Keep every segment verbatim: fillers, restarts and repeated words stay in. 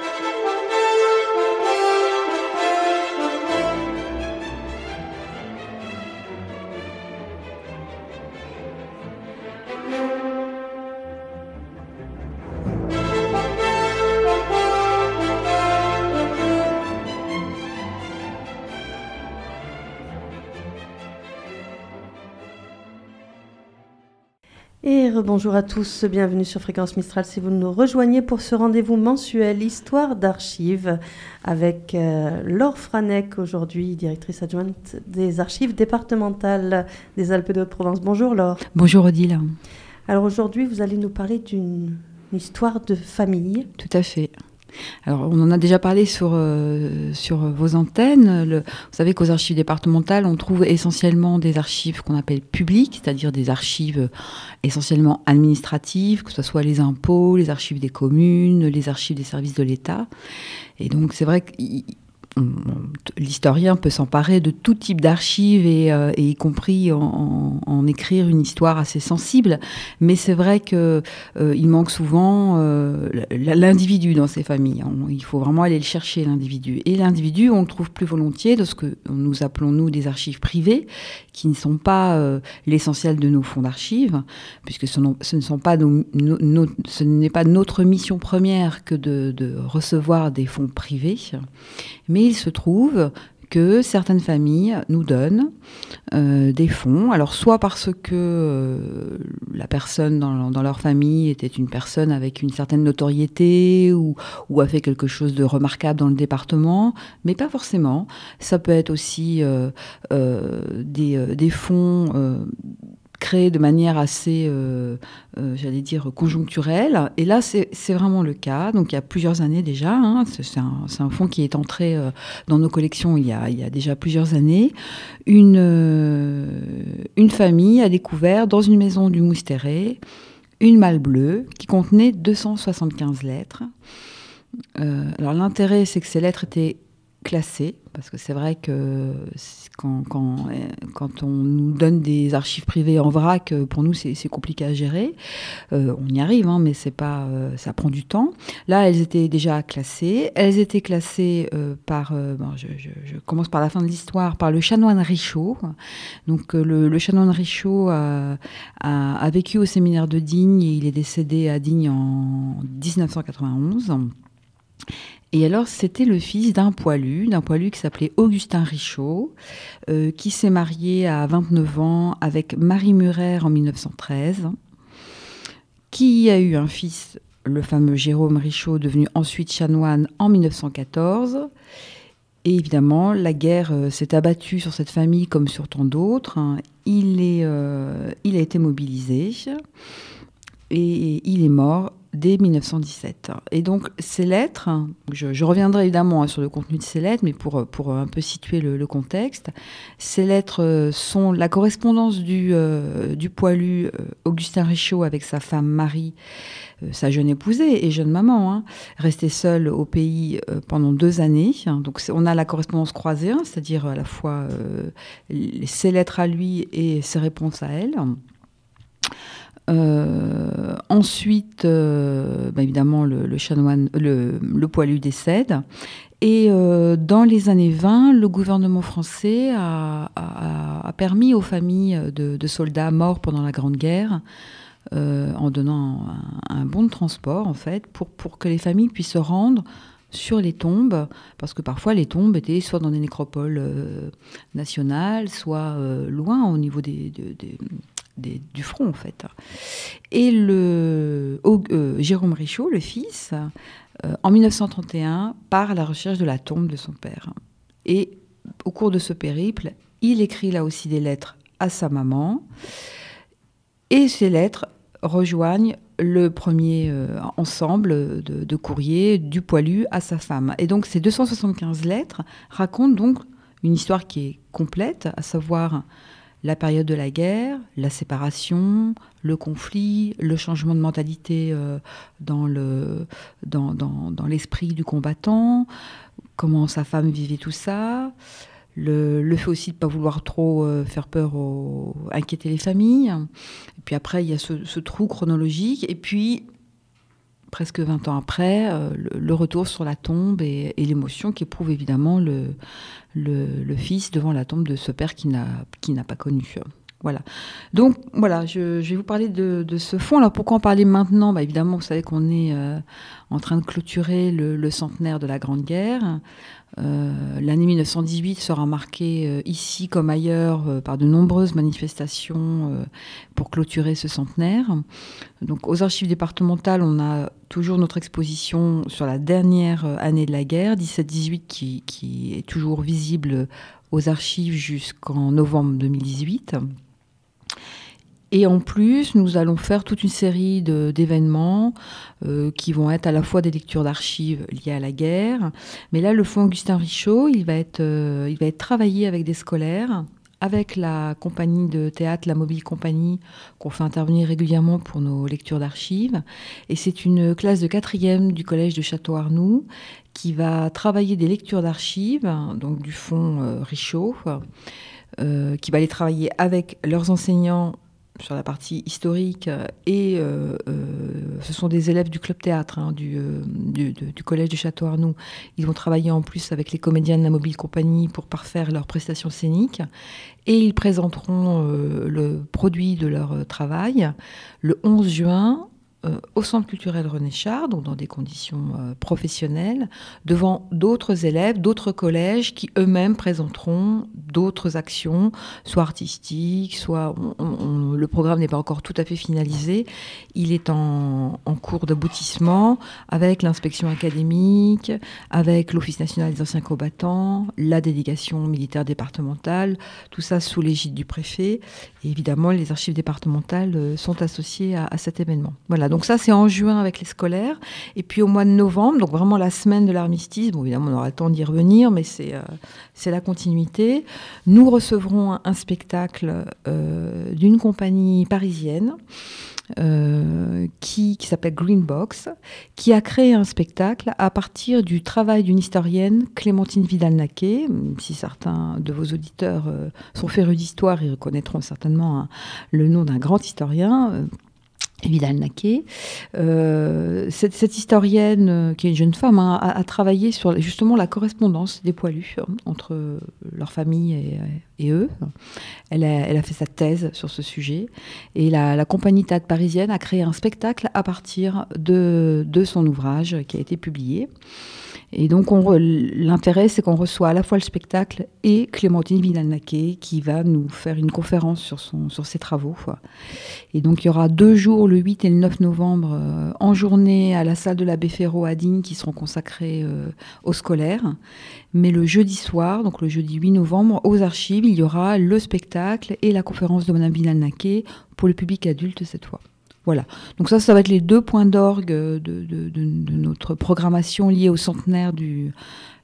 Et rebonjour à tous, bienvenue sur Fréquence Mistral si vous nous rejoignez pour ce rendez-vous mensuel Histoire d'archives avec euh, Laure Franec aujourd'hui, directrice adjointe des archives départementales des Alpes de Haute-Provence. Bonjour Laure. Bonjour Odile. Alors aujourd'hui vous allez nous parler d'une histoire de famille. Tout à fait. Alors, on en a déjà parlé sur, euh, sur vos antennes. Le, vous savez qu'aux archives départementales, on trouve essentiellement des archives qu'on appelle publiques, c'est-à-dire des archives essentiellement administratives, que ce soit les impôts, les archives des communes, les archives des services de l'État. Et donc, c'est vrai que On, l'historien peut s'emparer de tout type d'archives et, euh, et y compris en, en, en écrire une histoire assez sensible, mais c'est vrai que euh, il manque souvent euh, l'individu dans ces familles. On, il faut vraiment aller le chercher, l'individu. Et l'individu, on le trouve plus volontiers dans ce que nous appelons nous des archives privées, qui ne sont pas euh, l'essentiel de nos fonds d'archives, puisque ce, ce ne sont pas nos, nos, nos, ce n'est pas notre mission première que de, de recevoir des fonds privés, mais il se trouve que certaines familles nous donnent euh, des fonds. Alors, soit parce que euh, la personne dans, dans leur famille était une personne avec une certaine notoriété ou, ou a fait quelque chose de remarquable dans le département, mais pas forcément. Ça peut être aussi euh, euh, des, euh, des fonds euh, créés de manière assez, euh, euh, j'allais dire, conjoncturelle. Et là, c'est, c'est vraiment le cas. Donc, il y a plusieurs années déjà. Hein, c'est, c'est, un, c'est un fonds qui est entré euh, dans nos collections il y a, il y a déjà plusieurs années. Une, euh, une famille a découvert dans une maison du Moustéré une malle bleue qui contenait deux cent soixante-quinze lettres. Euh, alors, l'intérêt, c'est que ces lettres étaient classées, parce que c'est vrai que quand, quand, quand on nous donne des archives privées en vrac, pour nous c'est, c'est compliqué à gérer. Euh, on y arrive, hein, mais c'est pas, euh, ça prend du temps. Là, elles étaient déjà classées. Elles étaient classées euh, par, euh, bon, je, je, je commence par la fin de l'histoire, par le chanoine Richaud. Donc euh, le, le chanoine Richaud a, a, a vécu au séminaire de Digne et il est décédé à Digne en dix-neuf cent quatre-vingt-onze. Et alors, c'était le fils d'un poilu, d'un poilu qui s'appelait Augustin Richaud, euh, qui s'est marié à vingt-neuf ans avec Marie Murer en dix-neuf cent treize, qui a eu un fils, le fameux Jérôme Richaud, devenu ensuite chanoine en dix-neuf cent quatorze. Et évidemment, la guerre euh, s'est abattue sur cette famille comme sur tant d'autres. Hein. Il, est, euh, il a été mobilisé et il est mort dès dix-neuf cent dix-sept. Et donc, ces lettres, je, je reviendrai évidemment hein, sur le contenu de ces lettres, mais pour, pour un peu situer le, le contexte, ces lettres sont la correspondance du, euh, du poilu euh, Augustin Richaud avec sa femme Marie, euh, sa jeune épousée et jeune maman, hein, restée seule au pays euh, pendant deux années. Donc, on a la correspondance croisée, hein, c'est-à-dire à la fois euh, ses lettres à lui et ses réponses à elle. Euh, ensuite, euh, bah évidemment, le, le chanoine, le, le poilu décède. Et euh, dans les années vingt, le gouvernement français a, a, a permis aux familles de, de soldats morts pendant la Grande Guerre, euh, en donnant un, un bon de transport, en fait, pour, pour que les familles puissent se rendre sur les tombes, parce que parfois les tombes étaient soit dans des nécropoles euh, nationales, soit euh, loin au niveau des... des, des Des, du front en fait. Et le euh, Jérôme Richaud, le fils, euh, en dix-neuf cent trente et un, part à la recherche de la tombe de son père. Et au cours de ce périple, il écrit là aussi des lettres à sa maman. Et ces lettres rejoignent le premier euh, ensemble de, de courriers du poilu à sa femme. Et donc ces deux cent soixante-quinze lettres racontent donc une histoire qui est complète, à savoir la période de la guerre, la séparation, le conflit, le changement de mentalité euh, dans, le, dans, dans, dans l'esprit du combattant, comment sa femme vivait tout ça, le, le fait aussi de ne pas vouloir trop euh, faire peur, aux, inquiéter les familles. Et puis après, il y a ce, ce trou chronologique. Et puis, presque vingt ans après, euh, le, le retour sur la tombe et, et l'émotion qu'éprouve évidemment le, le, le fils devant la tombe de ce père qui n'a, qui n'a pas connu. Voilà. Donc, voilà, je, je vais vous parler de, de ce fonds. Alors, pourquoi en parler maintenant ? Bah, évidemment, vous savez qu'on est euh, en train de clôturer le, le centenaire de la Grande Guerre. Euh, l'année mille neuf cent dix-huit sera marquée euh, ici comme ailleurs euh, par de nombreuses manifestations euh, pour clôturer ce centenaire. Donc, aux archives départementales, on a toujours notre exposition sur la dernière année de la guerre, dix-sept dix-huit, qui, qui est toujours visible aux archives jusqu'en novembre deux mille dix-huit. Et en plus, nous allons faire toute une série de, d'événements euh, qui vont être à la fois des lectures d'archives liées à la guerre. Mais là, le fonds Augustin Richaud, il va être, euh, il va être travaillé avec des scolaires, avec la compagnie de théâtre, la Mobile Compagnie, qu'on fait intervenir régulièrement pour nos lectures d'archives. Et c'est une classe de quatrième du collège de Château-Arnoux qui va travailler des lectures d'archives, donc du fonds euh, Richaud, euh, qui va les travailler avec leurs enseignants sur la partie historique, et euh, euh, ce sont des élèves du club théâtre hein, du, euh, du, du, du collège de Château-Arnoux. Ils vont travailler en plus avec les comédiens de la Mobile Compagnie pour parfaire leurs prestations scéniques, et ils présenteront euh, le produit de leur travail le onze juin Euh, au Centre culturel René Char, donc dans des conditions euh, professionnelles, devant d'autres élèves, d'autres collèges qui eux-mêmes présenteront d'autres actions, soit artistiques, soit... On, on, le programme n'est pas encore tout à fait finalisé. Il est en, en cours d'aboutissement avec l'inspection académique, avec l'Office national des anciens combattants, la délégation militaire départementale, tout ça sous l'égide du préfet. Et évidemment, les archives départementales euh, sont associées à, à cet événement. Voilà. Donc ça, c'est en juin avec les scolaires. Et puis au mois de novembre, donc vraiment la semaine de l'armistice, bon, évidemment, on aura le temps d'y revenir, mais c'est, euh, c'est la continuité. Nous recevrons un, un spectacle euh, d'une compagnie parisienne euh, qui, qui s'appelle Green Box, qui a créé un spectacle à partir du travail d'une historienne, Clémentine Vidal-Naquet. Si certains de vos auditeurs euh, sont férus d'histoire, ils reconnaîtront certainement hein, le nom d'un grand historien, euh, Vidal-Naquet. Euh, cette, cette historienne, euh, qui est une jeune femme, hein, a, a travaillé sur justement la correspondance des poilus hein, entre leur famille et, et eux. Elle a, elle a fait sa thèse sur ce sujet. Et la, la compagnie théâtre parisienne a créé un spectacle à partir de, de son ouvrage qui a été publié. Et donc, on, l'intérêt, c'est qu'on reçoit à la fois le spectacle et Clémentine Vidal-Naquet qui va nous faire une conférence sur, son, sur ses travaux. Et donc, il y aura deux jours, le huit et le neuf novembre, euh, en journée à la salle de l'abbé Ferraud à Digne, qui seront consacrés euh, aux scolaires. Mais le jeudi soir, donc le jeudi huit novembre, aux archives, il y aura le spectacle et la conférence de Madame Vidal-Naquet pour le public adulte cette fois. Voilà, donc ça, ça va être les deux points d'orgue de, de, de, de notre programmation liée au centenaire du,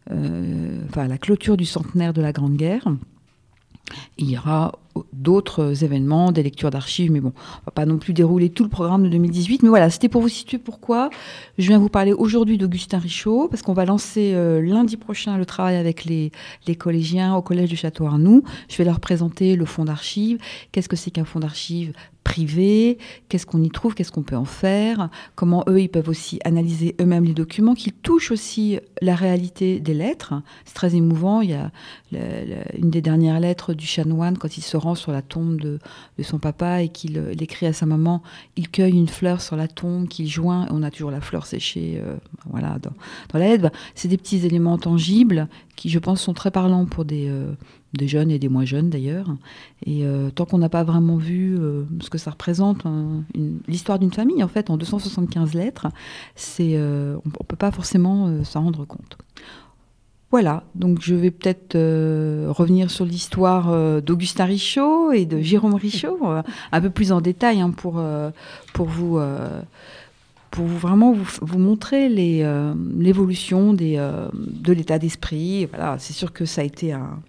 euh, enfin à la clôture du centenaire de la Grande Guerre. Il y aura d'autres événements, des lectures d'archives, mais bon, on ne va pas non plus dérouler tout le programme de deux mille dix-huit. Mais voilà, c'était pour vous situer pourquoi je viens vous parler aujourd'hui d'Augustin Richaud, parce qu'on va lancer euh, lundi prochain le travail avec les, les collégiens au collège du Château-Arnoux. Je vais leur présenter le fonds d'archives. Qu'est-ce que c'est qu'un fonds d'archives privé, qu'est-ce qu'on y trouve, qu'est-ce qu'on peut en faire, comment eux, ils peuvent aussi analyser eux-mêmes les documents, qui touchent aussi la réalité des lettres. C'est très émouvant. Il y a le, le, une des dernières lettres du chanoine, quand il se rend sur la tombe de, de son papa et qu'il euh, écrit à sa maman, il cueille une fleur sur la tombe qu'il joint, on a toujours la fleur séchée euh, voilà, dans, dans la lettre. C'est des petits éléments tangibles qui, je pense, sont très parlants pour des... Euh, des jeunes et des moins jeunes d'ailleurs. Et euh, tant qu'on n'a pas vraiment vu euh, ce que ça représente, hein, une, l'histoire d'une famille, en fait, en deux cent soixante-quinze lettres, c'est, euh, on ne peut pas forcément euh, s'en rendre compte. Voilà, donc je vais peut-être euh, revenir sur l'histoire euh, d'Augustin Richaud et de Jérôme Richaud, euh, un peu plus en détail hein, pour, euh, pour vous... Euh, pour vous vraiment vous, vous montrer les, euh, l'évolution des, euh, de l'état d'esprit. Voilà, c'est sûr que ça a été un...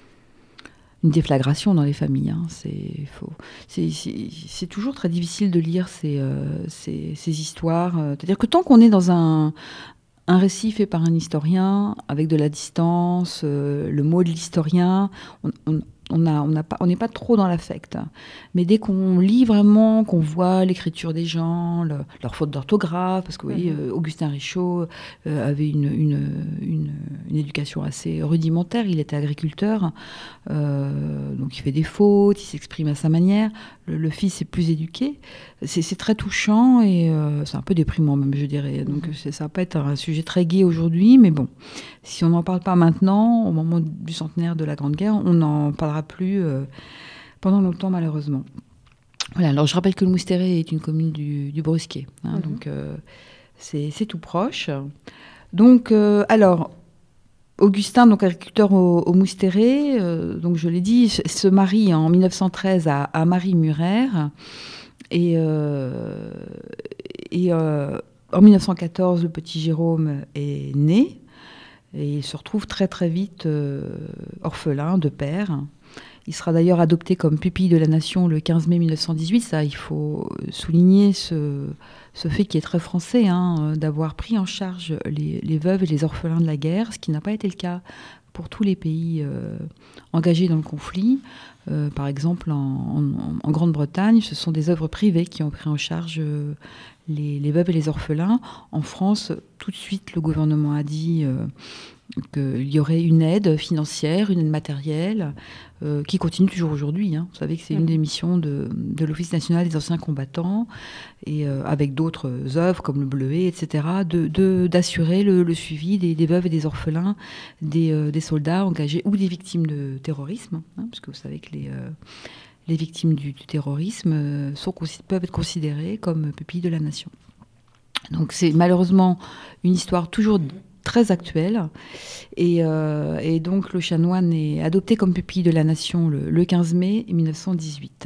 une déflagration dans les familles. Hein. C'est, faut, c'est, c'est, c'est toujours très difficile de lire ces, euh, ces, ces histoires. C'est-à-dire que tant qu'on est dans un, un récit fait par un historien, avec de la distance, euh, le mot de l'historien, on, on, on n'a on n'a pas, on n'est pas trop dans l'affect. Mais dès qu'on lit vraiment, qu'on voit l'écriture des gens, le, leurs fautes d'orthographe, parce que vous voyez, euh, Augustin Richaud euh, avait une, une, une, une éducation assez rudimentaire. Il était agriculteur, euh, donc il fait des fautes, il s'exprime à sa manière. Le, le fils est plus éduqué. C'est, c'est très touchant et euh, c'est un peu déprimant même, je dirais. Donc c'est, ça va pas être un sujet très gai aujourd'hui, mais bon, si on n'en parle pas maintenant, au moment du centenaire de la Grande Guerre, on n'en parlera plus euh, pendant longtemps malheureusement. Voilà, alors je rappelle que le Moustéré est une commune du, du Brusquet, hein, mmh. donc euh, c'est, c'est tout proche. Donc, euh, alors, Augustin, donc agriculteur au, au Moustéré, euh, donc je l'ai dit, se marie en mille neuf cent treize à, à Marie Murer, et, euh, et euh, en mille neuf cent quatorze, le petit Jérôme est né, et il se retrouve très très vite euh, orphelin de père. Il sera d'ailleurs adopté comme pupille de la Nation le quinze mai mille neuf cent dix-huit. Ça, il faut souligner ce, ce fait qui est très français, hein, d'avoir pris en charge les, les veuves et les orphelins de la guerre, ce qui n'a pas été le cas pour tous les pays euh, engagés dans le conflit. Euh, par exemple, en, en, en Grande-Bretagne, ce sont des œuvres privées qui ont pris en charge euh, les, les veuves et les orphelins. En France, tout de suite, le gouvernement a dit euh, qu'il y aurait une aide financière, une aide matérielle, euh, qui continue toujours aujourd'hui. Hein. Vous savez que c'est une des missions de, de l'Office national des anciens combattants, et euh, avec d'autres œuvres comme le Bleuet, et cetera, de, de, d'assurer le, le suivi des, des veuves et des orphelins, des, euh, des soldats engagés ou des victimes de terrorisme, hein, parce que vous savez que les... Euh, les victimes du, du terrorisme sont, peuvent être considérées comme pupilles de la Nation. Donc c'est malheureusement une histoire toujours très actuelle. Et, euh, et donc le chanoine est adopté comme pupille de la Nation le, le quinze mai mille neuf cent dix-huit.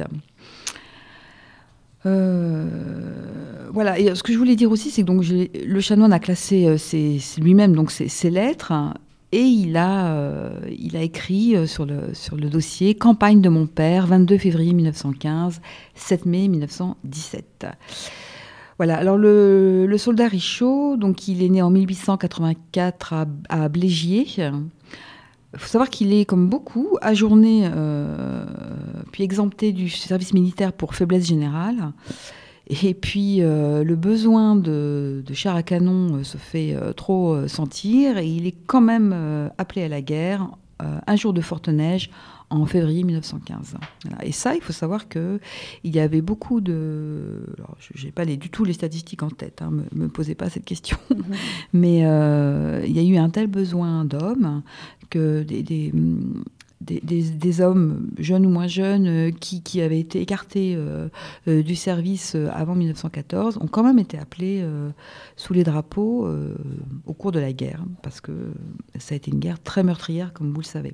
Euh, voilà. Et ce que je voulais dire aussi, c'est que donc, j'ai, le chanoine a classé euh, ses, lui-même donc, ses, ses lettres. Hein, et il a, euh, il a écrit euh, sur, le, sur le dossier « Campagne de mon père, vingt-deux février mille neuf cent quinze, sept mai mille neuf cent dix-sept ». Voilà, alors le, le soldat Richaud, donc il est né en mille huit cent quatre-vingt-quatre à, à Blégier. Il faut savoir qu'il est, comme beaucoup, ajourné, euh, puis exempté du service militaire pour faiblesse générale. Et puis, euh, le besoin de, de chars à canon euh, se fait euh, trop euh, sentir, et il est quand même euh, appelé à la guerre, euh, un jour de forte neige, en février mille neuf cent quinze. Voilà. Et ça, il faut savoir qu'il y avait beaucoup de... Alors, je n'ai pas les, du tout les statistiques en tête, hein, ne me, me posez pas cette question, mmh. mais euh, il y a eu un tel besoin d'hommes que des... des Des, des, des hommes, jeunes ou moins jeunes, euh, qui, qui avaient été écartés euh, euh, du service avant mille neuf cent quatorze, ont quand même été appelés euh, sous les drapeaux euh, au cours de la guerre, parce que ça a été une guerre très meurtrière, comme vous le savez.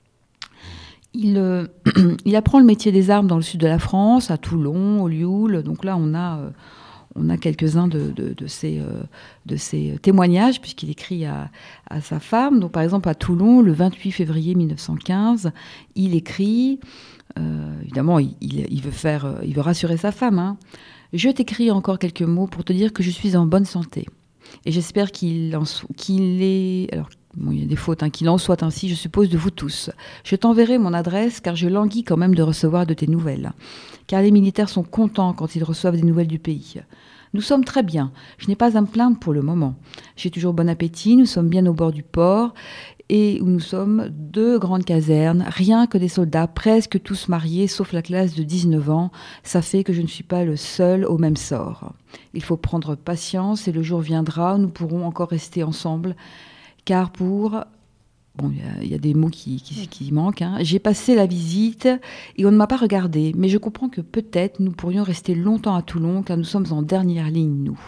Il, euh, il apprend le métier des armes dans le sud de la France, à Toulon, au Lioul. Donc là, on a... Euh, On a quelques-uns de, de, de, ces, euh, de ces témoignages, puisqu'il écrit à, à sa femme. Donc, par exemple, à Toulon, le vingt-huit février mille neuf cent quinze, il écrit, euh, évidemment, il, il, il, veut faire, il veut rassurer sa femme, hein. « Je t'écris encore quelques mots pour te dire que je suis en bonne santé. Et j'espère qu'il, en so- qu'il est... » Alors, bon, il y a des fautes, hein, qu'il en soit ainsi, je suppose, de vous tous. Je t'enverrai mon adresse, car je languis quand même de recevoir de tes nouvelles. Car les militaires sont contents quand ils reçoivent des nouvelles du pays. Nous sommes très bien. Je n'ai pas à me plaindre pour le moment. J'ai toujours bon appétit. Nous sommes bien au bord du port et où nous sommes deux grandes casernes, rien que des soldats, presque tous mariés, sauf la classe de dix-neuf ans. Ça fait que je ne suis pas le seul au même sort. Il faut prendre patience et le jour viendra où nous pourrons encore rester ensemble. Car pour... Bon, il y, y a des mots qui, qui, qui manquent. Hein. J'ai passé la visite et on ne m'a pas regardé. Mais je comprends que peut-être nous pourrions rester longtemps à Toulon, car nous sommes en dernière ligne, nous.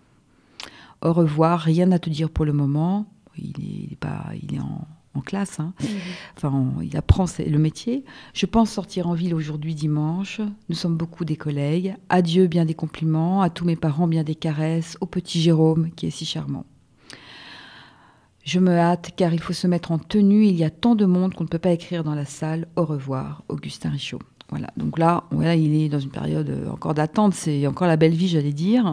Au revoir, rien à te dire pour le moment. Il est, il est, pas, il est en, en classe. Hein. Mmh. Enfin, on, il apprend le métier. Je pense sortir en ville aujourd'hui, dimanche. Nous sommes beaucoup des collègues. Adieu, bien des compliments. À tous mes parents, bien des caresses. Au petit Jérôme, qui est si charmant. Je me hâte, car il faut se mettre en tenue. Il y a tant de monde qu'on ne peut pas écrire dans la salle. Au revoir, Augustin Richaud. Voilà. Donc là, voilà, il est dans une période encore d'attente. C'est encore la belle vie, j'allais dire.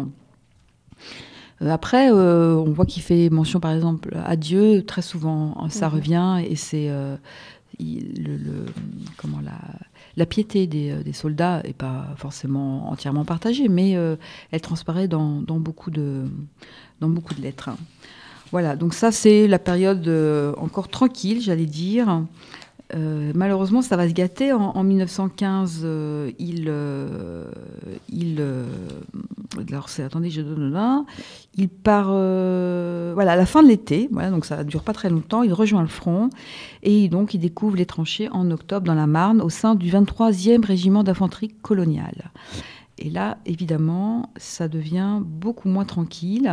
Euh, après, euh, on voit qu'il fait mention, par exemple, à Dieu. Très souvent, ça mmh. revient. Et c'est, euh, il, le, le, comment la, la piété des, des soldats n'est pas forcément entièrement partagée, mais euh, elle transparaît dans, dans, beaucoup de, dans beaucoup de lettres. Voilà, donc ça c'est la période euh, encore tranquille, j'allais dire. Euh, malheureusement, ça va se gâter. En, en mille neuf cent quinze, euh, il, euh, il, euh, alors c'est, attendez, je donne là. Il part, euh, voilà, à la fin de l'été. Voilà, donc ça ne dure pas très longtemps. Il rejoint le front et donc il découvre les tranchées en octobre dans la Marne au sein du vingt-troisième régiment d'infanterie coloniale. Et là, évidemment, ça devient beaucoup moins tranquille.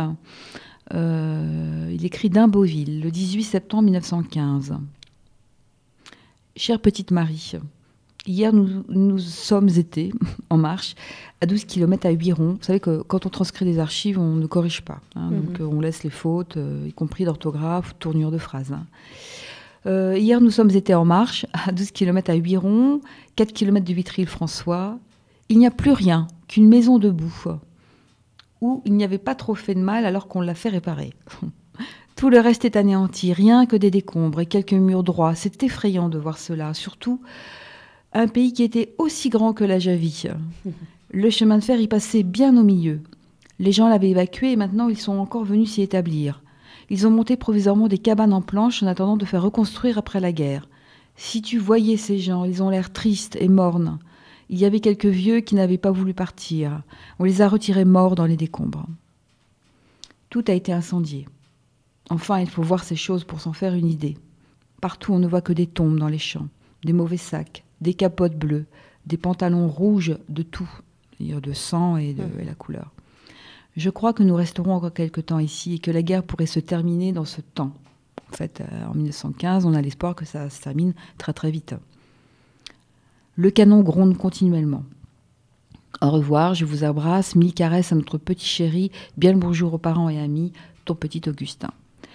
Euh, il écrit d'Imbeauville le dix-huit septembre mille neuf cent quinze. Chère petite Marie, hier nous, nous sommes été en marche à douze kilomètres à Huiron. Vous savez que quand on transcrit des archives, on ne corrige pas. Hein, mm-hmm. Donc on laisse les fautes, euh, y compris d'orthographe, tournure de phrases. Hein. Euh, hier nous sommes été en marche à douze kilomètres à Huiron, quatre kilomètres de Vitry-le-François. Il n'y a plus rien qu'une maison debout où il n'y avait pas trop fait de mal alors qu'on l'a fait réparer. Tout le reste est anéanti, rien que des décombres et quelques murs droits. C'est effrayant de voir cela, surtout un pays qui était aussi grand que la Javie. Le chemin de fer y passait bien au milieu. Les gens l'avaient évacué et maintenant ils sont encore venus s'y établir. Ils ont monté provisoirement des cabanes en planches en attendant de faire reconstruire après la guerre. Si tu voyais ces gens, ils ont l'air tristes et mornes. Il y avait quelques vieux qui n'avaient pas voulu partir. On les a retirés morts dans les décombres. Tout a été incendié. Enfin, il faut voir ces choses pour s'en faire une idée. Partout, on ne voit que des tombes dans les champs, des mauvais sacs, des capotes bleues, des pantalons rouges, de tout, c'est-à-dire de sang et de mmh. et la couleur. Je crois que nous resterons encore quelque temps ici et que la guerre pourrait se terminer dans ce temps. En fait, euh, en mille neuf cent quinze, on a l'espoir que ça se termine très très vite. Le canon gronde continuellement. Au revoir, je vous embrasse, mille caresses à notre petit chéri, bien le bonjour aux parents et amis, ton petit Augustin.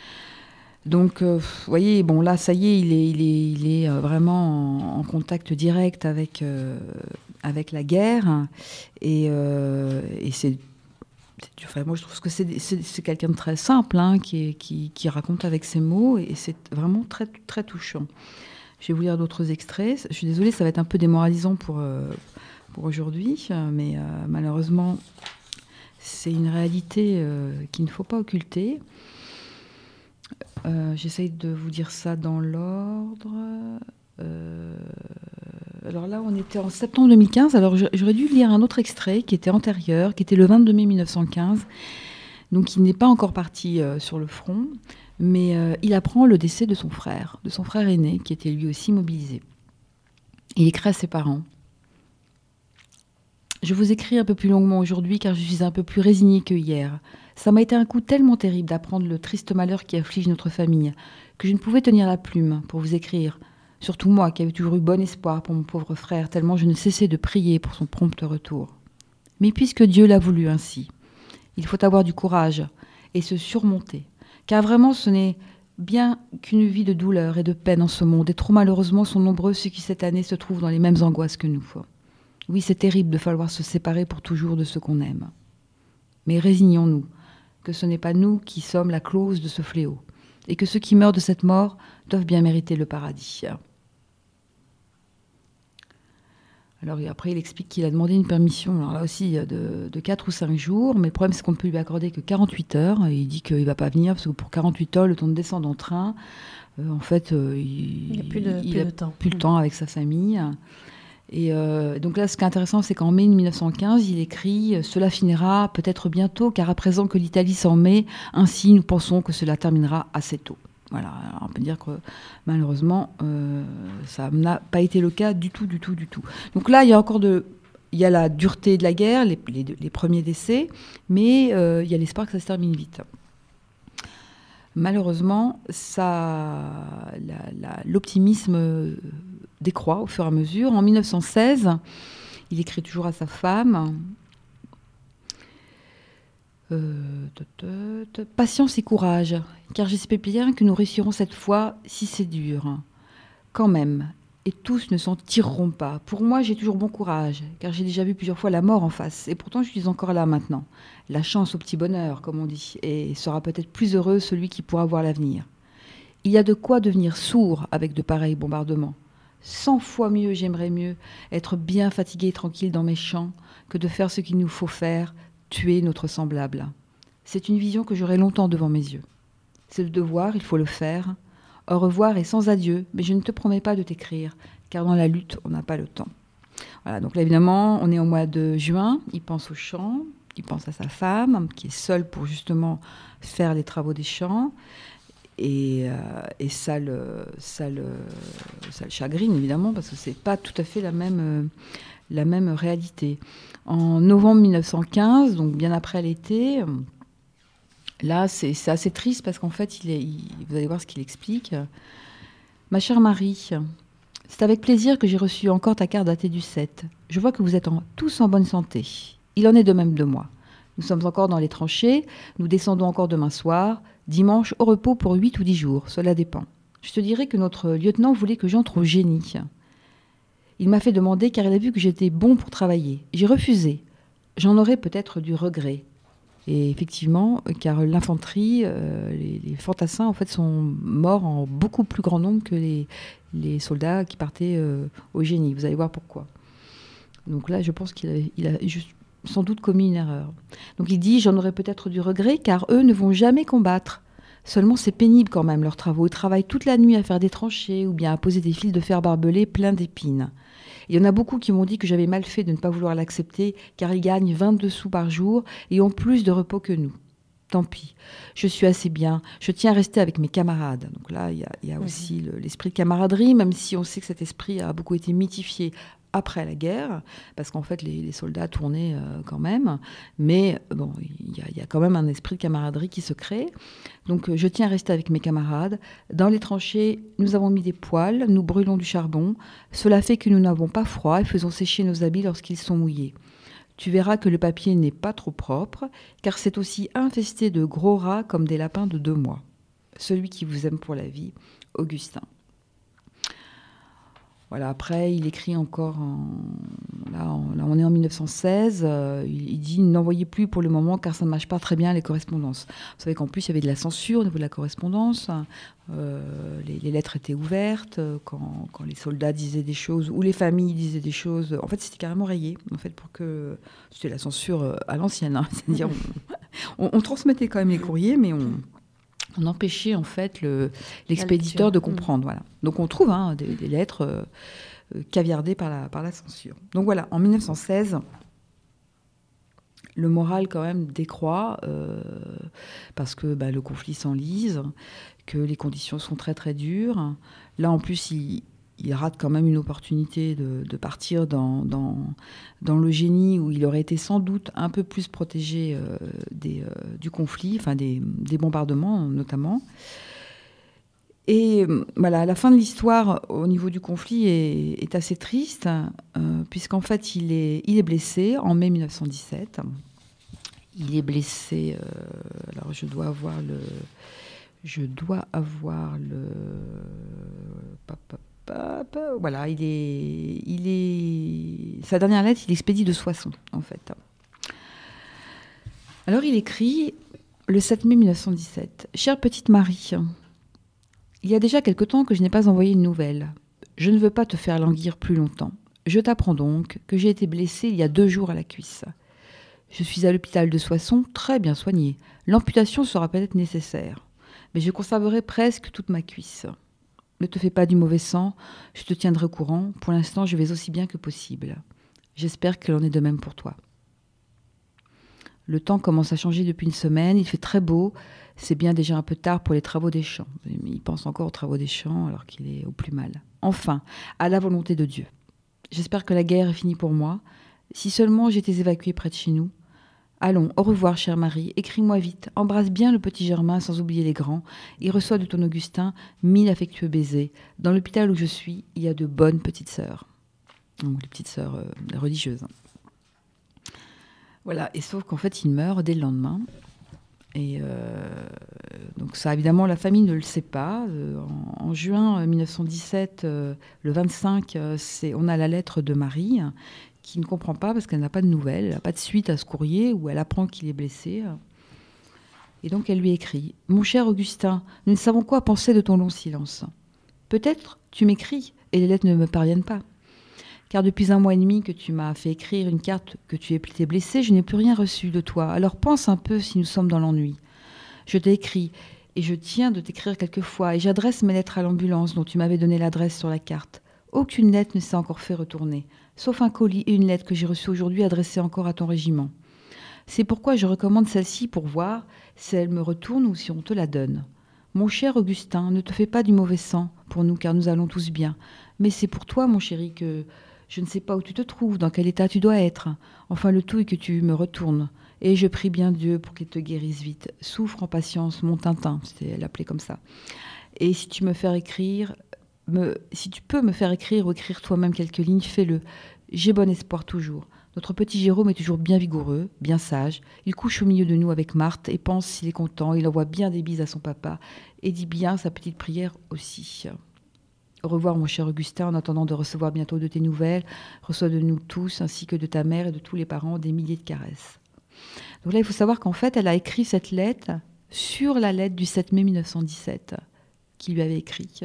Donc, euh, vous voyez, bon, là, ça y est, il est, il est, il est euh, vraiment en, en contact direct avec, euh, avec la guerre. Et, euh, et c'est, c'est, enfin, moi, je trouve que c'est, c'est, c'est quelqu'un de très simple, hein, qui, qui, qui raconte avec ses mots, et c'est vraiment très, très touchant. Je vais vous lire d'autres extraits. Je suis désolée, ça va être un peu démoralisant pour, euh, pour aujourd'hui, mais euh, malheureusement, c'est une réalité euh, qu'il ne faut pas occulter. Euh, j'essaye de vous dire ça dans l'ordre. Euh, alors là, on était en septembre deux mille quinze. Alors j'aurais dû lire un autre extrait qui était antérieur, qui était le vingt-deux mai mille neuf cent quinze. Donc il n'est pas encore parti euh, sur le front, mais euh, il apprend le décès de son frère, de son frère aîné, qui était lui aussi mobilisé. Il écrit à ses parents. Je vous écris un peu plus longuement aujourd'hui car je suis un peu plus résignée que hier. Ça m'a été un coup tellement terrible d'apprendre le triste malheur qui afflige notre famille que je ne pouvais tenir la plume pour vous écrire. Surtout moi qui avais toujours eu bon espoir pour mon pauvre frère, tellement je ne cessais de prier pour son prompt retour. Mais puisque Dieu l'a voulu ainsi, il faut avoir du courage et se surmonter. Car vraiment ce n'est bien qu'une vie de douleur et de peine en ce monde, et trop malheureusement sont nombreux ceux qui cette année se trouvent dans les mêmes angoisses que nous. Oui, c'est terrible de falloir se séparer pour toujours de ceux qu'on aime. Mais résignons-nous, que ce n'est pas nous qui sommes la cause de ce fléau, et que ceux qui meurent de cette mort doivent bien mériter le paradis. Alors après, il explique qu'il a demandé une permission, alors là aussi, de, de quatre ou cinq jours, mais le problème, c'est qu'on ne peut lui accorder que quarante-huit heures, et il dit qu'il ne va pas venir, parce que pour quarante-huit heures, le temps de descendre en train, euh, en fait, euh, il n'a plus, de, il plus, a de temps. plus le temps avec sa famille. Et euh, donc là, ce qui est intéressant, c'est qu'en mai mille neuf cent quinze, il écrit « Cela finira peut-être bientôt, car à présent que l'Italie s'en met, ainsi nous pensons que cela terminera assez tôt. » Voilà, alors on peut dire que malheureusement, euh, ça n'a pas été le cas du tout, du tout, du tout. Donc là, il y a encore de, il y a la dureté de la guerre, les, les, les premiers décès, mais euh, il y a l'espoir que ça se termine vite. Malheureusement, ça, la, la, l'optimisme décroît au fur et à mesure. En mille neuf cent seize, il écrit toujours à sa femme euh, « Patience et courage, car j'espère bien que nous réussirons cette fois si c'est dur. Quand même, et tous ne s'en tireront pas. Pour moi, j'ai toujours bon courage, car j'ai déjà vu plusieurs fois la mort en face, et pourtant je suis encore là maintenant. La chance au petit bonheur, comme on dit, et sera peut-être plus heureux celui qui pourra voir l'avenir. Il y a de quoi devenir sourd avec de pareils bombardements. Cent fois mieux, j'aimerais mieux être bien fatigué et tranquille dans mes champs que de faire ce qu'il nous faut faire, tuer notre semblable. C'est une vision que j'aurai longtemps devant mes yeux. C'est le devoir, il faut le faire. Au revoir et sans adieu, mais je ne te promets pas de t'écrire, car dans la lutte, on n'a pas le temps. Voilà, donc là, évidemment, on est au mois de juin, il pense aux champs, il pense à sa femme, qui est seule pour justement faire les travaux des champs. Et, euh, et ça, le, ça, le, ça le chagrine, évidemment, parce que ce n'est pas tout à fait la même, euh, la même réalité. En novembre mille neuf cent quinze, donc bien après l'été, là, c'est, c'est assez triste parce qu'en fait, il est, il, vous allez voir ce qu'il explique. « Ma chère Marie, c'est avec plaisir que j'ai reçu encore ta carte datée du sept. Je vois que vous êtes en, tous en bonne santé. Il en est de même de moi. Nous sommes encore dans les tranchées, nous descendons encore demain soir, dimanche au repos pour huit ou dix jours, cela dépend. Je te dirais que notre lieutenant voulait que j'entre au génie. Il m'a fait demander car il a vu que j'étais bon pour travailler. J'ai refusé. J'en aurais peut-être du regret. Et effectivement, car l'infanterie, euh, les, les fantassins, en fait, sont morts en beaucoup plus grand nombre que les, les soldats qui partaient euh, au génie. Vous allez voir pourquoi. Donc là, je pense qu'il a, il a juste sans doute commis une erreur. Donc il dit, j'en aurais peut-être du regret, car eux ne vont jamais combattre. Seulement, c'est pénible quand même, leurs travaux. Ils travaillent toute la nuit à faire des tranchées ou bien à poser des fils de fer barbelés pleins d'épines. Il y en a beaucoup qui m'ont dit que j'avais mal fait de ne pas vouloir l'accepter, car ils gagnent vingt-deux sous par jour et ont plus de repos que nous. Tant pis, je suis assez bien, je tiens à rester avec mes camarades. Donc là, il y a, il y a aussi le, l'esprit de camaraderie, même si on sait que cet esprit a beaucoup été mythifié après la guerre, parce qu'en fait, les, les soldats tournaient euh, quand même. Mais bon, il y, y a quand même un esprit de camaraderie qui se crée. Donc, euh, je tiens à rester avec mes camarades. Dans les tranchées, nous avons mis des poêles, nous brûlons du charbon. Cela fait que nous n'avons pas froid et faisons sécher nos habits lorsqu'ils sont mouillés. Tu verras que le papier n'est pas trop propre, car c'est aussi infesté de gros rats comme des lapins de deux mois. Celui qui vous aime pour la vie, Augustin. Voilà, après, il écrit encore, en, là, en, là on est en mille neuf cent seize, euh, il, il dit « N'envoyez plus pour le moment car ça ne marche pas très bien les correspondances ». Vous savez qu'en plus, il y avait de la censure au niveau de la correspondance, euh, les, les lettres étaient ouvertes, quand, quand les soldats disaient des choses, ou les familles disaient des choses, en fait, c'était carrément rayé, en fait, pour que... C'était la censure à l'ancienne, hein, c'est-à-dire, on, on, on transmettait quand même les courriers, mais on... On empêchait en fait le, l'expéditeur de comprendre. Mmh. Voilà. Donc on trouve hein, des, des lettres euh, caviardées par la, par la censure. Donc voilà, en mille neuf cent seize, le moral quand même décroît euh, parce que bah, le conflit s'enlise, que les conditions sont très très dures. Là en plus, il, il rate quand même une opportunité de, de partir dans, dans, dans le génie où il aurait été sans doute un peu plus protégé euh, des, euh, du conflit, enfin des, des bombardements notamment. Et voilà, la fin de l'histoire au niveau du conflit est, est assez triste, euh, puisqu'en fait il est, il est blessé en mai mille neuf cent dix-sept. Il est blessé, euh, alors je dois avoir le... Je dois avoir le... Papa, Voilà, il est, il est... Sa dernière lettre, il expédie de Soissons, en fait. Alors, il écrit, le sept mai mille neuf cent dix-sept, « Chère petite Marie, il y a déjà quelque temps que je n'ai pas envoyé une nouvelle. Je ne veux pas te faire languir plus longtemps. Je t'apprends donc que j'ai été blessée il y a deux jours à la cuisse. Je suis à l'hôpital de Soissons, très bien soignée. L'amputation sera peut-être nécessaire, mais je conserverai presque toute ma cuisse. Ne te fais pas du mauvais sang, je te tiendrai au courant. Pour l'instant, je vais aussi bien que possible. J'espère qu'il en est de même pour toi. Le temps commence à changer depuis une semaine, il fait très beau. C'est bien déjà un peu tard pour les travaux des champs. Mais il pense encore aux travaux des champs alors qu'il est au plus mal. Enfin, à la volonté de Dieu. J'espère que la guerre est finie pour moi. Si seulement j'étais évacuée près de chez nous. Allons, au revoir, chère Marie. Écris-moi vite. Embrasse bien le petit Germain, sans oublier les grands. Et reçois de ton Augustin mille affectueux baisers. Dans l'hôpital où je suis, il y a de bonnes petites sœurs. Donc, les petites sœurs euh, religieuses. Voilà, et sauf qu'en fait, il meurt dès le lendemain. Et euh, donc ça, évidemment, la famille ne le sait pas. Euh, en, en juin mille neuf cent dix-sept, euh, le vingt-cinq, euh, c'est, on a la lettre de Marie, qui ne comprend pas parce qu'elle n'a pas de nouvelles, elle n'a pas de suite à ce courrier où elle apprend qu'il est blessé. Et donc elle lui écrit « Mon cher Augustin, nous ne savons quoi penser de ton long silence. Peut-être tu m'écris et les lettres ne me parviennent pas. Car depuis un mois et demi que tu m'as fait écrire une carte que tu étais blessé, je n'ai plus rien reçu de toi. Alors pense un peu si nous sommes dans l'ennui. Je t'ai écrit et je tiens de t'écrire quelquefois et j'adresse mes lettres à l'ambulance dont tu m'avais donné l'adresse sur la carte. Aucune lettre ne s'est encore fait retourner, sauf un colis et une lettre que j'ai reçue aujourd'hui adressée encore à ton régiment. C'est pourquoi je recommande celle-ci pour voir si elle me retourne ou si on te la donne. Mon cher Augustin, ne te fais pas du mauvais sang pour nous, car nous allons tous bien. Mais c'est pour toi, mon chéri, que je ne sais pas où tu te trouves, dans quel état tu dois être. Enfin, le tout est que tu me retournes. Et je prie bien Dieu pour qu'il te guérisse vite. Souffre en patience, mon Tintin, c'était l'appelait comme ça. Et si tu me fais écrire, me, si tu peux me faire écrire ou écrire toi-même quelques lignes, fais-le. J'ai bon espoir toujours. Notre petit Jérôme est toujours bien vigoureux, bien sage. Il couche au milieu de nous avec Marthe et pense s'il est content. Il envoie bien des bises à son papa et dit bien sa petite prière aussi. Au revoir, mon cher Augustin, en attendant de recevoir bientôt de tes nouvelles. Reçois de nous tous, ainsi que de ta mère et de tous les parents, des milliers de caresses. Donc là, il faut savoir qu'en fait, elle a écrit cette lettre sur la lettre du sept mai mille neuf cent dix-sept qu'il lui avait écrit,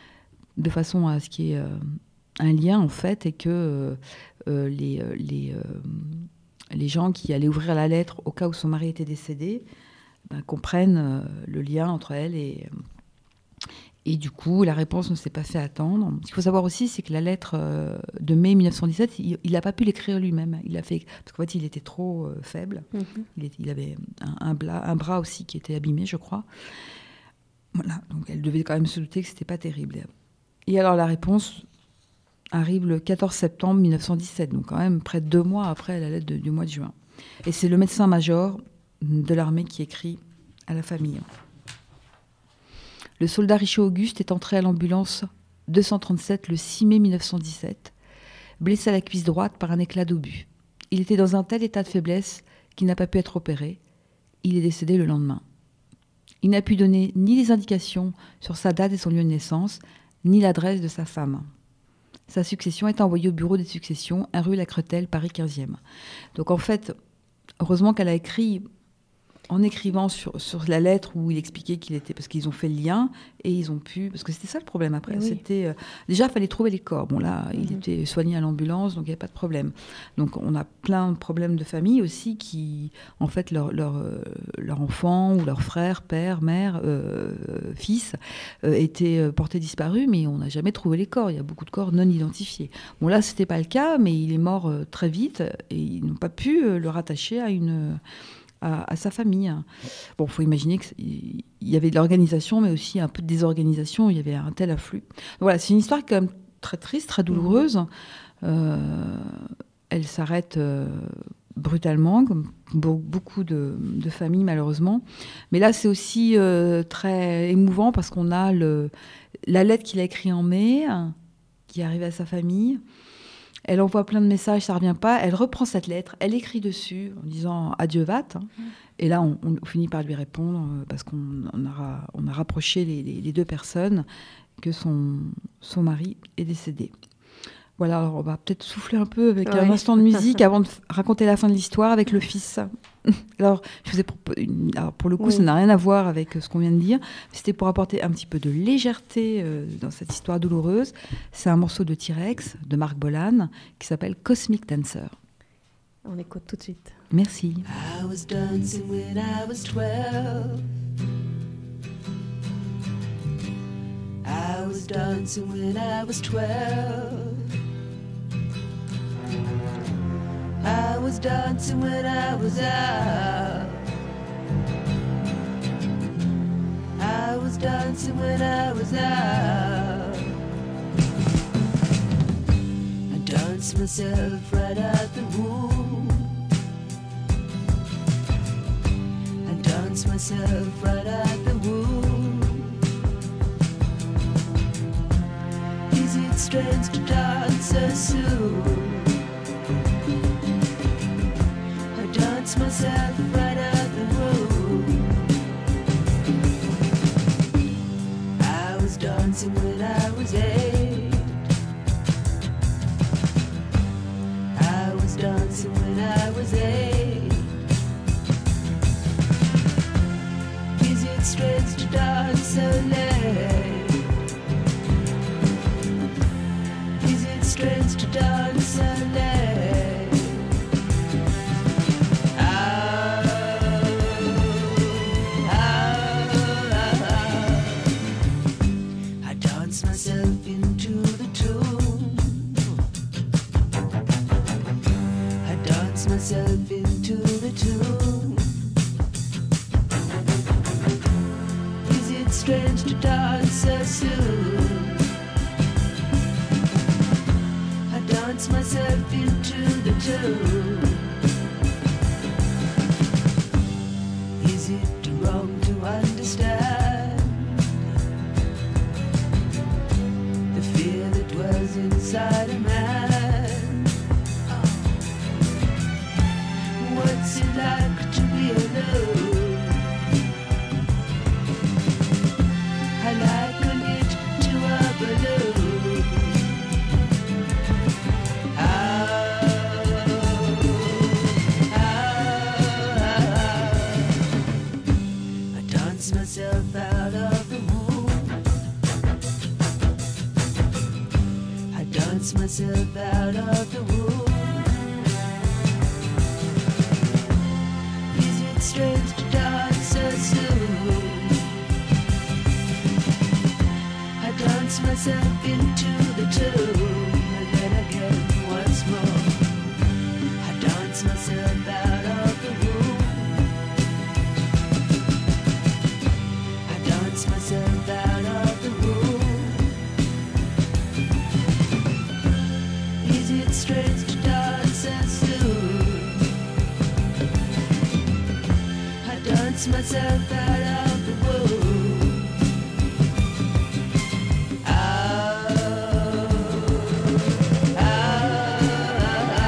de façon à ce qu'il y ait euh, un lien, en fait, et que euh, euh, les, les, euh, les gens qui allaient ouvrir la lettre au cas où son mari était décédé ben, comprennent euh, le lien entre elle et... Et du coup, la réponse ne s'est pas fait attendre. Ce qu'il faut savoir aussi, c'est que la lettre euh, de mai mille neuf cent dix-sept, il n'a pas pu l'écrire lui-même. Il a fait, parce qu'en fait, il était trop euh, faible. Mm-hmm. Il, est, il avait un, un, bla, un bras aussi qui était abîmé, je crois. Voilà, donc elle devait quand même se douter que ce n'était pas terrible. Et alors, la réponse arrive le quatorze septembre mille neuf cent dix-sept, donc quand même près de deux mois après la lettre de, du mois de juin. Et c'est le médecin-major de l'armée qui écrit à la famille. Le soldat Richaud Auguste est entré à l'ambulance deux cent trente-sept le six mai mille neuf cent dix-sept, blessé à la cuisse droite par un éclat d'obus. Il était dans un tel état de faiblesse qu'il n'a pas pu être opéré. Il est décédé le lendemain. Il n'a pu donner ni les indications sur sa date et son lieu de naissance, ni l'adresse de sa femme. Sa succession est envoyée au bureau des successions, un rue La Cretelle, Paris quinzième. Donc en fait, heureusement qu'elle a écrit... en écrivant sur, sur la lettre où il expliquait qu'il était... Parce qu'ils ont fait le lien et ils ont pu... Parce que c'était ça le problème après. Oui. C'était, euh, déjà, il fallait trouver les corps. Bon, là, mm-hmm. il était soigné à l'ambulance, donc il n'y avait pas de problème. Donc on a plein de problèmes de famille aussi qui, en fait, leur, leur, euh, leur enfant ou leur frère, père, mère, euh, fils, euh, étaient portés disparus, mais on n'a jamais trouvé les corps. Il y a beaucoup de corps non identifiés. Bon, là, ce n'était pas le cas, mais il est mort euh, très vite et ils n'ont pas pu euh, le rattacher à une... À, à sa famille. Bon, il faut imaginer qu'il y avait de l'organisation, mais aussi un peu de désorganisation. Il y avait un tel afflux. Donc voilà, c'est une histoire quand même très triste, très douloureuse. Euh, elle s'arrête euh, brutalement, comme beaucoup de, de familles, malheureusement. Mais là, c'est aussi euh, très émouvant parce qu'on a le, la lettre qu'il a écrite en mai, qui est arrivée à sa famille. Elle envoie plein de messages, ça ne revient pas. Elle reprend cette lettre, elle écrit dessus en disant « Adieu, Vat hein. ». Et là, on, on finit par lui répondre euh, parce qu'on on a, on a rapproché les, les, les deux personnes, que son, son mari est décédé. Voilà, alors on va peut-être souffler un peu avec ouais. un instant de musique avant de f- raconter la fin de l'histoire avec le fils. Alors, je vous ai pour, une, alors pour le coup, oui. ça n'a rien à voir avec ce qu'on vient de dire. C'était pour apporter un petit peu de légèreté euh, dans cette histoire douloureuse. C'est un morceau de T-Rex, de Marc Bolan, qui s'appelle Cosmic Dancer. On écoute tout de suite. Merci. I was dancing when I was twelve. I was dancing when I was twelve. I was dancing when I was out. I was dancing when I was out. I danced myself right out the womb. I danced myself right out the womb. Is it strange to dance so soon? Dance myself right out the room. I was dancing when I was eight. I was dancing when I was eight. strange to dance so late? Is it strange to dance so late? Ah, ah, ah. I dance myself into the tune. I dance myself into the tune. Is it strange to dance so soon? I dance myself into the tune. Is it wrong to understand the fear that dwells inside a man? What's it like to be alone? I liken it to a balloon. Ah, ah, ah. I dance myself out of the womb. I dance myself out of the womb. Is it strange to dance so soon? I dance myself into the tune, and then again once more. I dance myself out of the womb. I dance myself out of the womb. Is it strange to dance so soon? I dance myself out of the womb. Ah, ah, ah.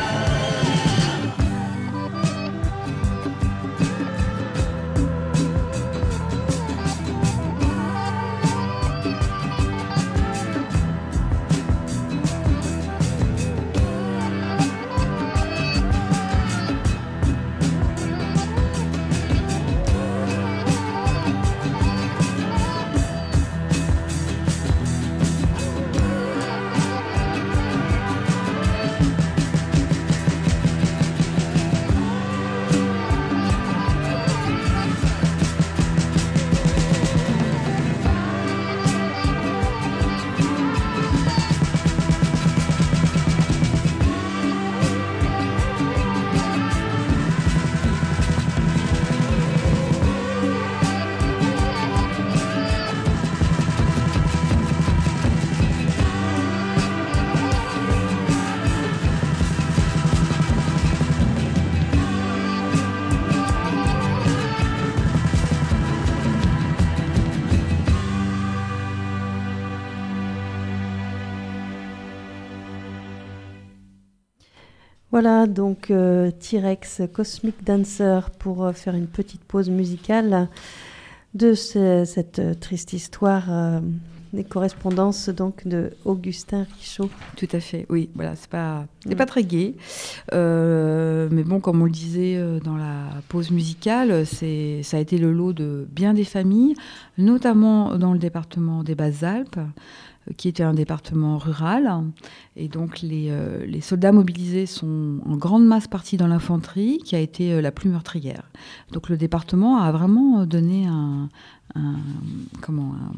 Voilà, donc euh, T-Rex Cosmic Dancer pour euh, faire une petite pause musicale de ce- cette euh, triste histoire euh, des correspondances donc de Augustin Richaud. Tout à fait, oui. Voilà, c'est pas, c'est Mm. pas très gai. Euh, mais bon, comme on le disait euh, dans la pause musicale, c'est, ça a été le lot de bien des familles, notamment dans le département des Basses-Alpes, euh, qui était un département rural. Et donc, les, euh, les soldats mobilisés sont en grande masse partis dans l'infanterie, qui a été euh, la plus meurtrière. Donc, le département a vraiment donné un, un comment, un,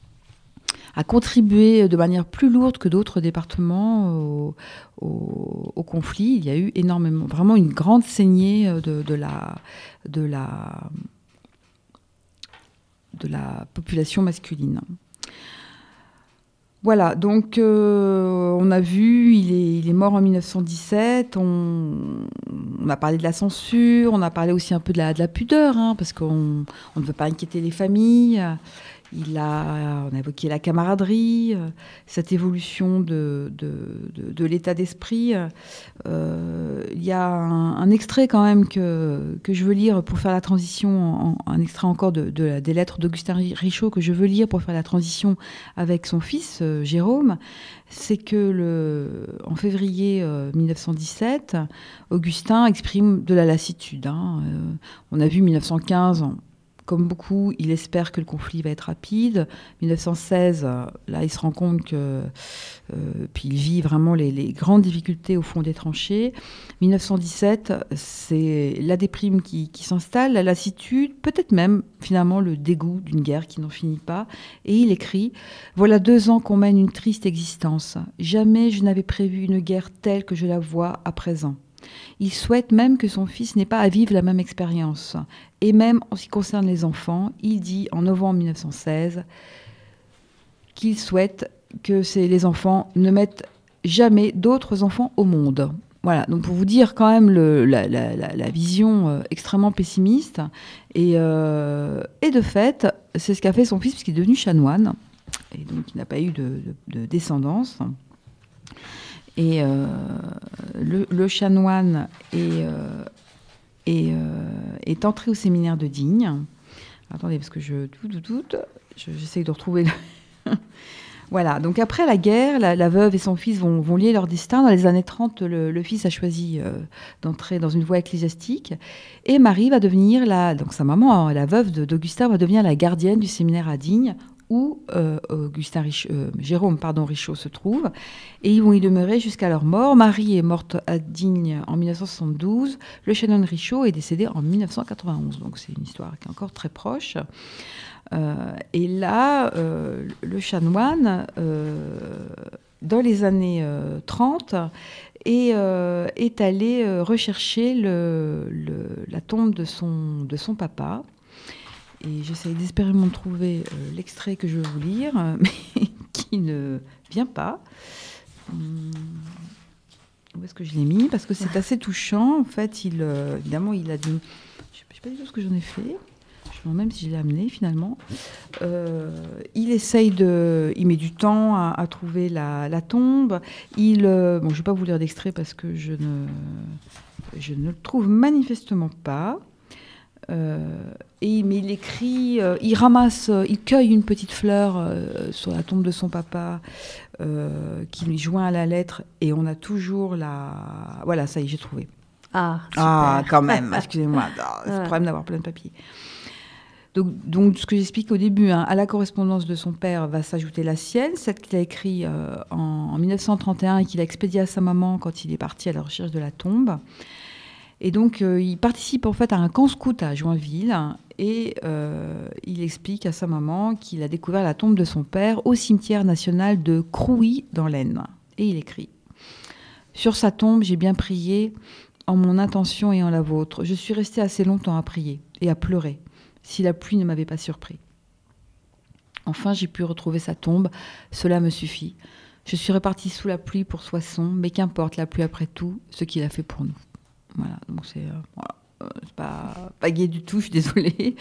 a contribué de manière plus lourde que d'autres départements au, au- au conflit. Il y a eu énormément, vraiment une grande saignée de, de la, de, la, de la population masculine. Voilà, donc euh, on a vu, il est, il est mort en mille neuf cent dix-sept, on, on a parlé de la censure, on a parlé aussi un peu de la, de la pudeur, hein, parce qu'on on ne veut pas inquiéter les familles. Il a, on a évoqué la camaraderie, euh, cette évolution de, de, de, de l'état d'esprit. Euh, il y a un, un extrait quand même que, que je veux lire pour faire la transition, en, un extrait encore de, de, des lettres d'Augustin Richaud que je veux lire pour faire la transition avec son fils, euh, Jérôme. C'est que le, en février euh, mille neuf cent dix-sept, Augustin exprime de la lassitude. Hein. Euh, on a vu mille neuf cent quinze... En, Comme beaucoup, il espère que le conflit va être rapide. mille neuf cent seize, là, il se rend compte que... Euh, puis il vit vraiment les, les grandes difficultés au fond des tranchées. mille neuf cent dix-sept, c'est la déprime qui, qui s'installe, la lassitude, peut-être même, finalement, le dégoût d'une guerre qui n'en finit pas. Et il écrit « Voilà deux ans qu'on mène une triste existence. Jamais je n'avais prévu une guerre telle que je la vois à présent. » Il souhaite même que son fils n'ait pas à vivre la même expérience. Et même en ce qui concerne les enfants, il dit en novembre mille neuf cent seize qu'il souhaite que c'est les enfants ne mettent jamais d'autres enfants au monde. Voilà, donc pour vous dire quand même le, la, la, la, la vision euh, extrêmement pessimiste. Et, euh, et de fait, c'est ce qu'a fait son fils, puisqu'il est devenu chanoine. Et donc il n'a pas eu de, de, de descendance. Et euh, le, le chanoine est, euh, est, euh, est entré au séminaire de Digne. Attendez, parce que je... Tout, tout, tout, je j'essaye de retrouver... Le voilà, donc après la guerre, la, la veuve et son fils vont, vont lier leur destin. Dans les années trente, le, le fils a choisi euh, d'entrer dans une voie ecclésiastique. Et Marie va devenir, la, donc sa maman, la veuve de, d'Augustin, va devenir la gardienne du séminaire à Digne, où euh, Augustin Riche, euh, Jérôme pardon, Richaud se trouve, et ils vont y demeurer jusqu'à leur mort. Marie est morte à Digne en mille neuf cent soixante-douze, le chanoine Richaud est décédé en mille neuf cent quatre-vingt-onze, donc c'est une histoire qui est encore très proche. Euh, et là, euh, le chanoine, euh, dans les années euh, trente, est, euh, est allé euh, rechercher le, le, la tombe de son, de son papa. Et j'essaye désespérément de trouver euh, l'extrait que je veux vous lire, euh, mais qui ne vient pas. Hum, où est-ce que je l'ai mis ? Parce que c'est assez touchant. En fait, il, euh, évidemment, il a dit... Je ne sais pas du tout ce que j'en ai fait. Je me demande même si je l'ai amené, finalement. Euh, il essaye de... Il met du temps à, à trouver la, la tombe. Il... Euh, bon, je ne vais pas vous lire d'extrait parce que je ne, je ne le trouve manifestement pas. Euh, et, mais il écrit, euh, il ramasse, euh, il cueille une petite fleur euh, sur la tombe de son papa euh, qui lui joint à la lettre et on a toujours la... Voilà, ça y est, j'ai trouvé. Ah, super. Ah, quand même, excusez-moi, oh, c'est le Ouais. problème d'avoir plein de papiers. Donc, donc, ce que j'explique au début, hein, à la correspondance de son père va s'ajouter la sienne, celle qu'il a écrite euh, en, en mille neuf cent trente et un et qu'il a expédiée à sa maman quand il est parti à la recherche de la tombe. Et donc, euh, il participe en fait à un camp scout à Joinville et euh, il explique à sa maman qu'il a découvert la tombe de son père au cimetière national de Crouy dans l'Aisne. Et il écrit « Sur sa tombe, j'ai bien prié en mon intention et en la vôtre. Je suis resté assez longtemps à prier et à pleurer, si la pluie ne m'avait pas surpris. Enfin, j'ai pu retrouver sa tombe. Cela me suffit. Je suis reparti sous la pluie pour Soissons, mais qu'importe la pluie après tout, ce qu'il a fait pour nous. » Voilà, donc c'est, euh, voilà, euh, c'est pas, pas gai du tout, je suis désolée.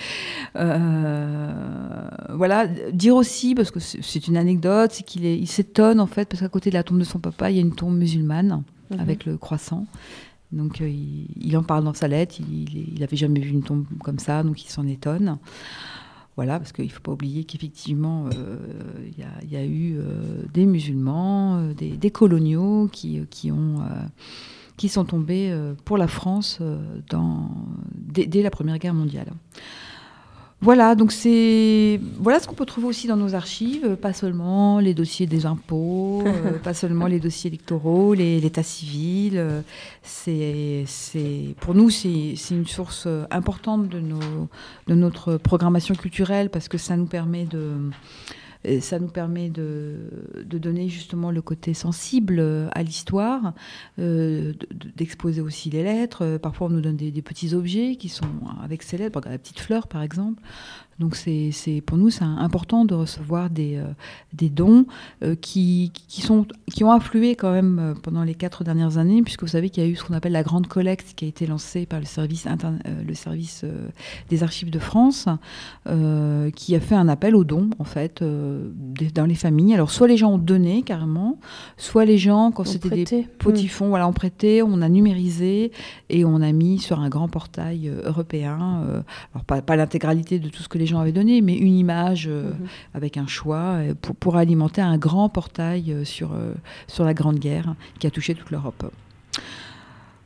Euh, voilà, dire aussi, parce que c'est, c'est une anecdote, c'est qu'il est, il s'étonne en fait, parce qu'à côté de la tombe de son papa, il y a une tombe musulmane mmh. avec le croissant. Donc euh, il, il en parle dans sa lettre, il n'avait jamais vu une tombe comme ça, donc il s'en étonne. Voilà, parce qu'il ne faut pas oublier qu'effectivement, il euh, y, y a eu euh, des musulmans, euh, des, des coloniaux qui, qui ont... Euh, qui sont tombés euh, pour la France euh, dans, dès, dès la Première Guerre mondiale. Voilà, donc c'est voilà ce qu'on peut trouver aussi dans nos archives, pas seulement les dossiers des impôts, euh, pas seulement les dossiers électoraux, les, l'état civil. Euh, c'est, c'est, pour nous, c'est, c'est une source importante de, nos, de notre programmation culturelle parce que ça nous permet de... Et ça nous permet de, de donner justement le côté sensible à l'histoire, euh, d'exposer aussi les lettres. Parfois, on nous donne des, des petits objets qui sont avec ces lettres, la petite fleur par exemple. Donc, c'est, c'est, pour nous, c'est important de recevoir des, euh, des dons euh, qui, qui, sont, qui ont influé quand même pendant les quatre dernières années, puisque vous savez qu'il y a eu ce qu'on appelle la grande collecte qui a été lancée par le service, interne, euh, le service euh, des archives de France, euh, qui a fait un appel aux dons, en fait, euh, dans les familles. Alors, soit les gens ont donné carrément, soit les gens, quand on c'était prêté. Des petits fonds, mmh. voilà, on prêtait, on a numérisé et on a mis sur un grand portail euh, européen, euh, alors pas, pas l'intégralité de tout ce que les gens avaient donné, mais une image euh, mmh. avec un choix euh, pour, pour alimenter un grand portail euh, sur, euh, sur la Grande Guerre qui a touché toute l'Europe.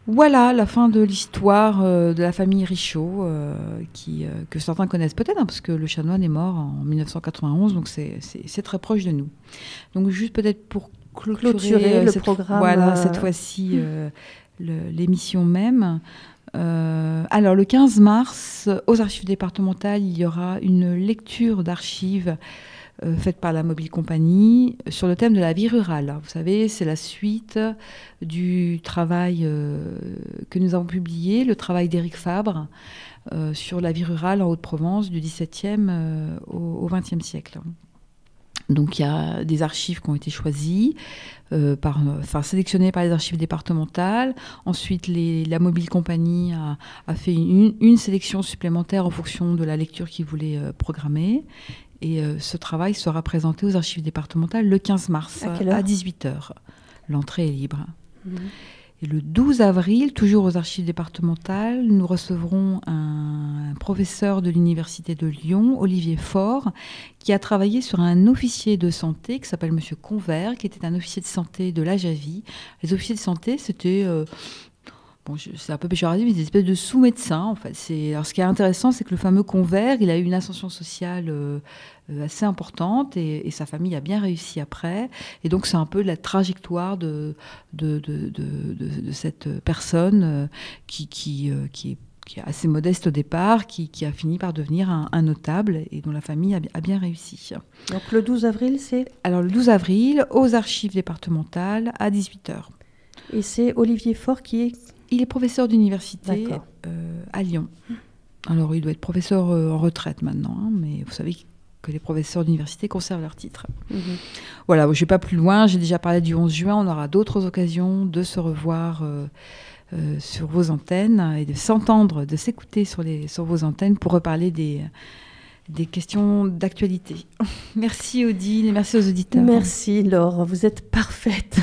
Voilà la fin de l'histoire euh, de la famille Richaud, euh, qui, euh, que certains connaissent peut-être, hein, parce que le chanoine est mort en dix-neuf cent quatre-vingt-onze, donc c'est, c'est, c'est très proche de nous. Donc juste peut-être pour clôturer, Clôturer euh, le cette, programme, voilà, euh, cette fois-ci euh, le- l'émission même. Euh, alors le quinze mars, aux archives départementales, il y aura une lecture d'archives euh, faite par la Mobile Compagnie sur le thème de la vie rurale. Vous savez, c'est la suite du travail euh, que nous avons publié, le travail d'Éric Fabre euh, sur la vie rurale en Haute-Provence du dix-septième euh, au, au vingtième siècle. Donc il y a des archives qui ont été choisies, euh, par, enfin sélectionnées par les archives départementales. Ensuite, les, la Mobile Compagnie a, a fait une, une sélection supplémentaire en fonction de la lecture qu'ils voulaient euh, programmer. Et euh, ce travail sera présenté aux archives départementales le quinze mars À quelle heure ? à dix-huit heures. L'entrée est libre. Mhm. Et le douze avril, toujours aux archives départementales, nous recevrons un professeur de l'Université de Lyon, Olivier Faure, qui a travaillé sur un officier de santé qui s'appelle Monsieur Convert, qui était un officier de santé de la Javie. Les officiers de santé, c'était... Euh, Bon, je- c'est un peu péjoratif, mais des espèces de sous-médecins, en fait. C'est, alors, ce qui est intéressant, c'est que le fameux Convert, il a eu une ascension sociale euh, euh, assez importante et, et sa famille a bien réussi après. Et donc, c'est un peu la trajectoire de, de, de, de, de- de cette personne euh, qui, qui, euh, qui est qui est assez modeste au départ, qui, qui a fini par devenir un, un notable et dont la famille a, bi- a bien réussi. Donc le douze avril, c'est Alors, le douze avril, aux archives départementales, à dix-huit heures. et c'est Olivier Faure qui est Il est professeur d'université D'accord. euh, à Lyon. Alors, il doit être professeur euh, en retraite maintenant, hein, mais vous savez que les professeurs d'université conservent leur titre. Mhm. Voilà, je ne vais pas plus loin. J'ai déjà parlé du onze juin. On aura d'autres occasions de se revoir euh, euh, sur vos antennes et de s'entendre, de s'écouter sur, les, sur vos antennes pour reparler des, des questions d'actualité. Merci Odile et merci aux auditeurs. Merci Laure, vous êtes parfaite.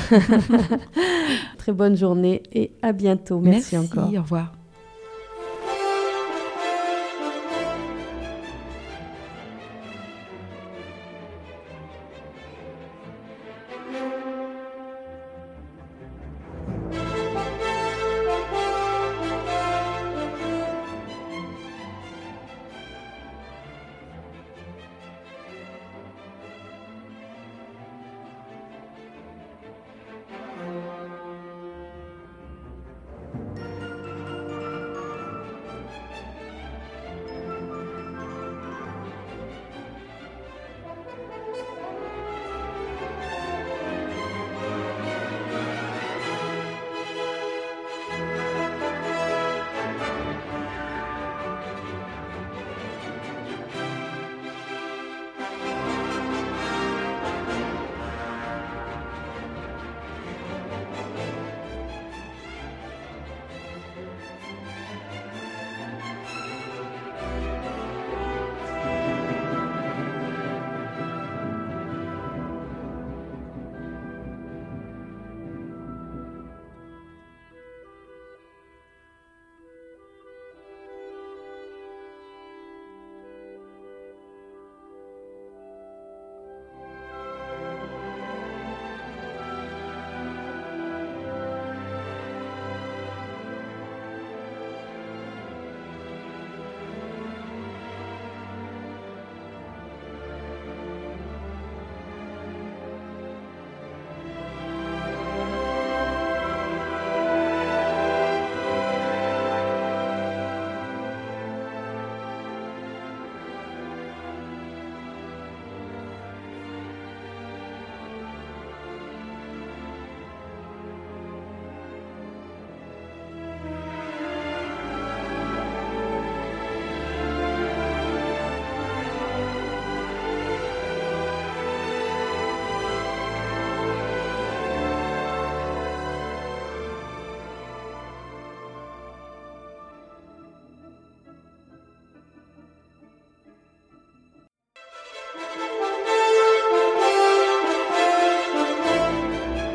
Très bonne journée et à bientôt. Merci, encore. Au revoir.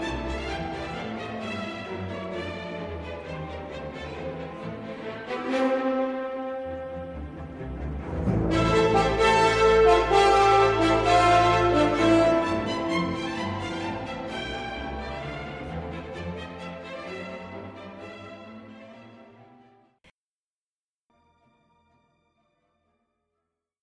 Thank you.